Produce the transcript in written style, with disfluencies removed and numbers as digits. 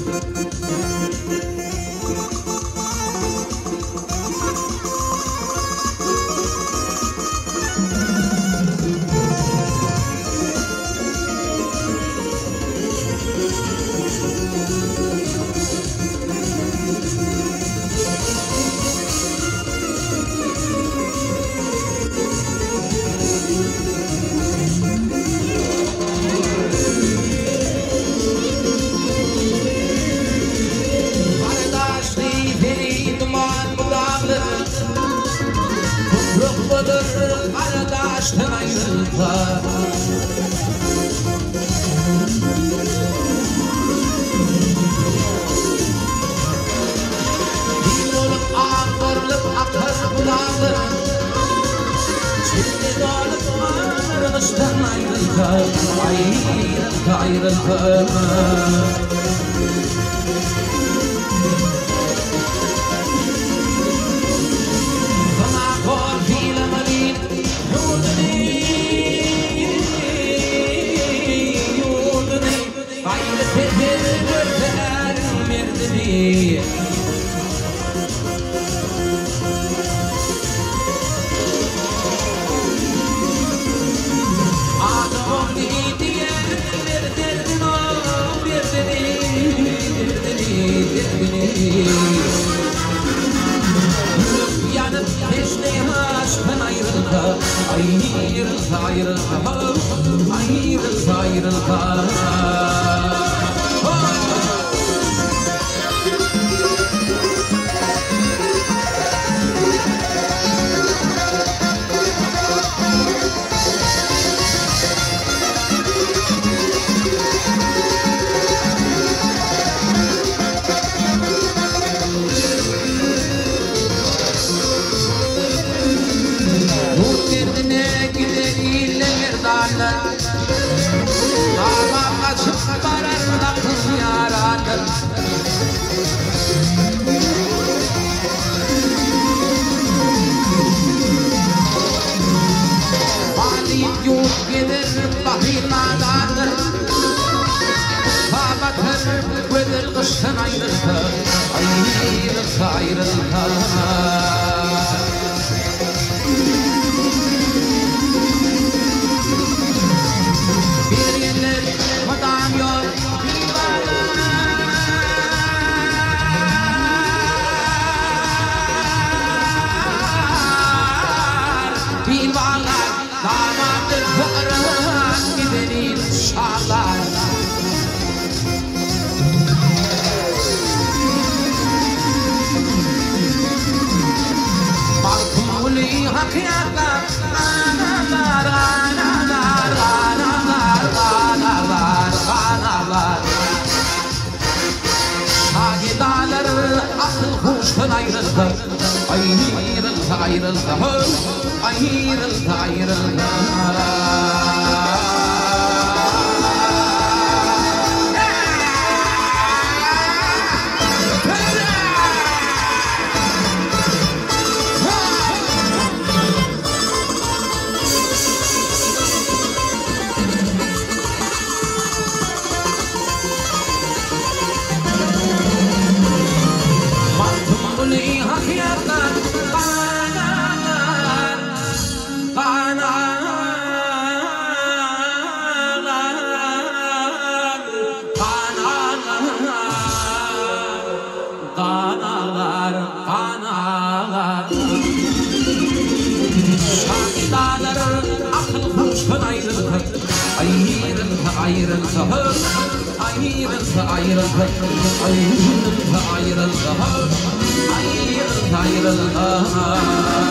Kardeşten ayrıldılar. Bir olup ağırlık akar bulağlar. Şimdi dolup ayrılıştan ayrıldılar. Ayrıldılar. Yanıp peşneye aşktan ayrıldı. Ayrıldı. Dağlar kaçıp varar da kız yaradır. Valip yok gelir bahinalardır. Babatır gödür kıştan ayrıldı. Ayrıldı. Bir yerler kodam yok, bir varlar, damadır varlar, gidelim şahlar. Makbuli hakiyatlar, Şahidaları akıl huştan ayrıldı. Ayrıldı. Ayrıldı.